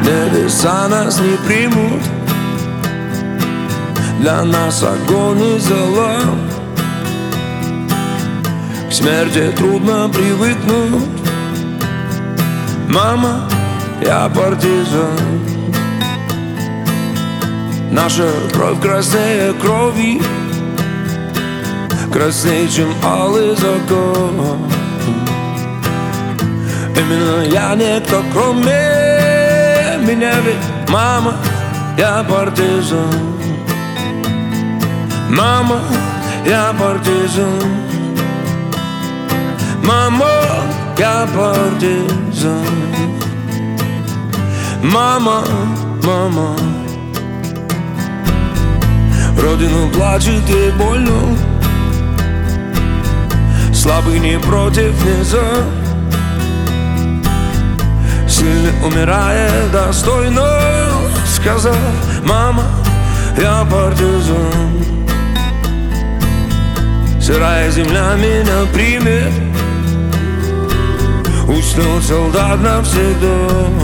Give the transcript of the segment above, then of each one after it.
Небеса нас не примут, для нас огонь и зола. К смерти трудно привыкнуть. Мама, я партизан. Наша кровь краснее крови, краснее, чем алый закон. Именно я никто, кроме меня, ведь мама, я партизан. Мама, я партизан. Мама, я партизан. Мама, мама. Родину плачет, ей больно. Слабый не против, не за. Сильный умирает достойно, сказав: мама, я партизан. Сырая земля меня примет, уснул солдат навсегда.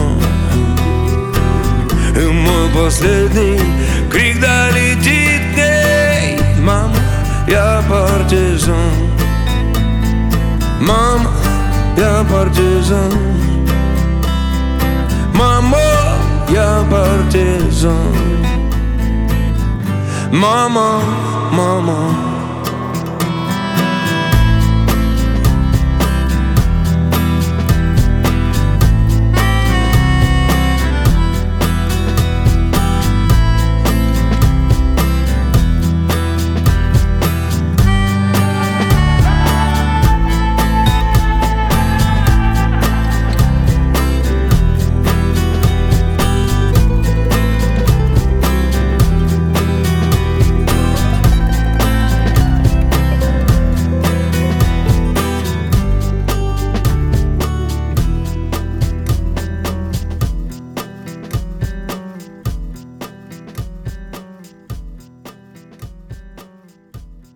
И мой последний крик долетит к ней: мама, я партизан. Мама, я партизан. Мама, я партизан. Мама, мама.